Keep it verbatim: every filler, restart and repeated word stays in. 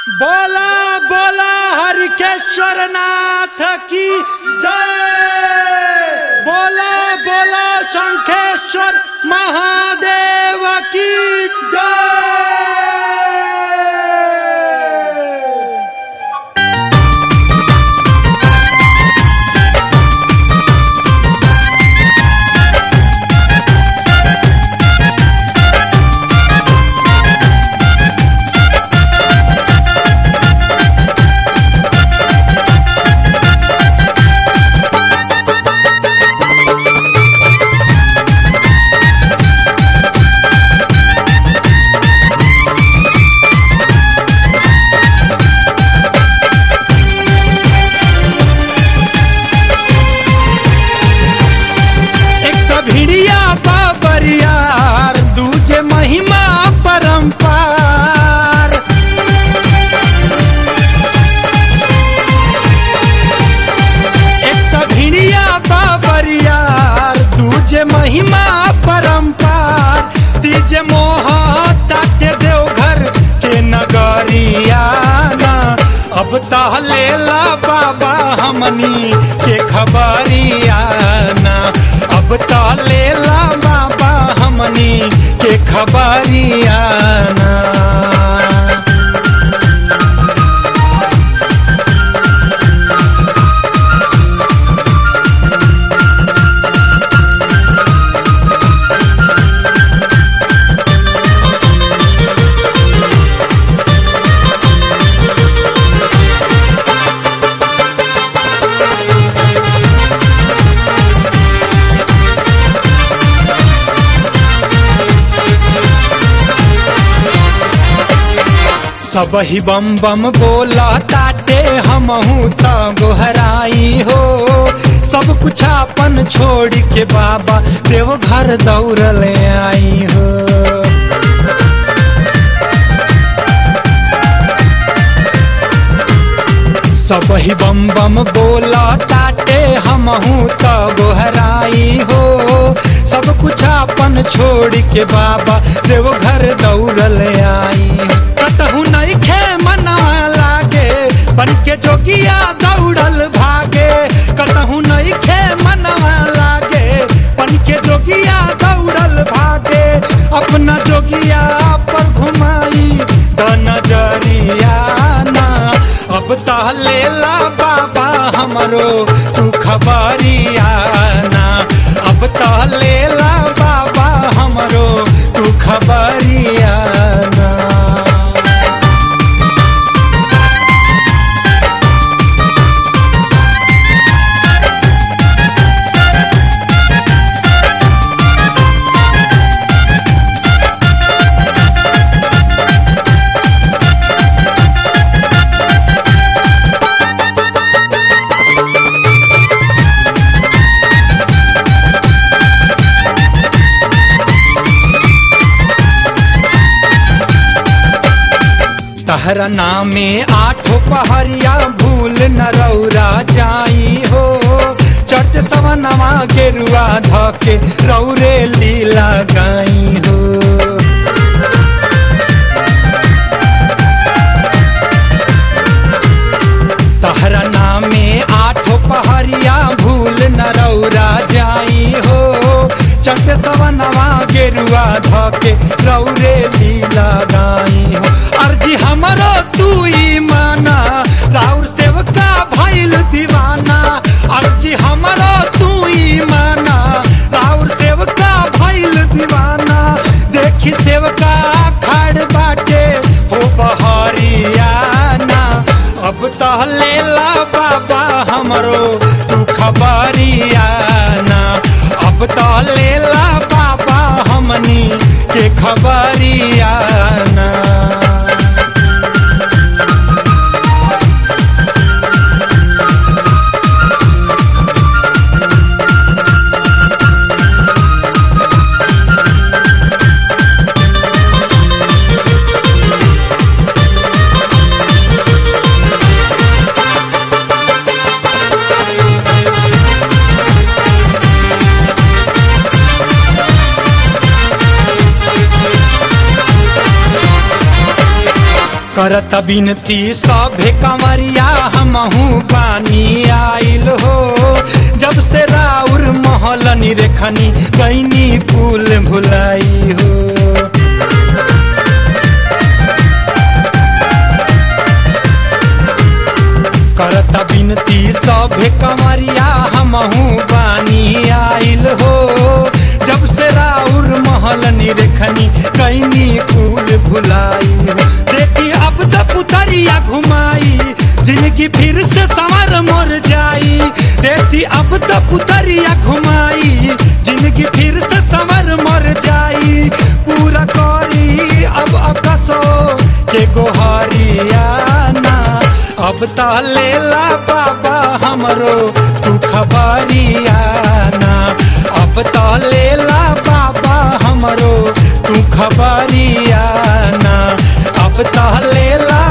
बोला बोला हरिकेश्वर नाथ की जय। बोला बोला शंखेश्वर महादेव की जय। दूजे महिमा परंपार, एक तो भिड़िया बाबरियार दूजे महिमा परंपार, तीजे मोह ताटे देवघर के नगरियाना। अब तहलेला बाबा हमनी के खबरियाना, अब तहलेला बाबा हमनी के खबरियाना। सब ही बम बम बोला ताटे हमहू त गोहराई हो। सब कुछ अपन छोड़ के बाबा देवघर दौड़ल आई हो। सब ही बम बम बोला ताटे हमहू त गोहराई हो। सब कुछ अपन छोड़ के बाबा देवघर दौड़ल आई हो। कतहु नहीं खे मना लागे बन के जोगिया दौड़ल भागे, कतहु नहीं खे मना लागे बन के जोगिया दौड़ल भागे। अपना जोगिया पर घुमाई द नजरिया ना, अब तहलेला बाबा हमरो तू खबरियाना, अब तहलेला बाबा हमरो तू खबरियाना। तहरा नामे आठो पहरिया भूल न रौरा जाई हो। चढ़ते सवनवा गेरुआ धके रौरे लीला गाई हो। तहरा नामे आठो पहरिया भूल न रौरा जाई हो। चढ़ते सवनवा गेरुआ धके रौरे लीला गाई हो। अर्जी हमरो तू ही माना, राउर सेवका भइल दीवाना। अर्जी हमरो तू ही माना, राउर सेवका भइल दीवाना। देखी सेवका खड़ बाटे हो बहरियाना, अब तहलेला बाबा हमरो तू खबरियाना, अब तहलेला बाबा हमनी के खबरियाना। करत बिनती सभे कंवरिया हमहू पानी आइल हो। जब से राउर महल निरेखनी कैनी कुल भुलाई हो। करत बिनती सभे कंवरिया हमहू पानी आइल हो। जब से राउर महल निरेखनी कैनी कुल भुलाई हो। देखी अब त पुतरिया घुमाई जिंदगी फिर से संवर मोर जाई। देखी अब त पुतरिया घुमाई जिंदगी फिर से संवर मोर जाई। पूरा करी अब अकसो के गोहरियाना अब त लेला बाबा हमरो तू खबरियाना। अब त लेला बाबा हमरो तू खबरियाना। अब त लेला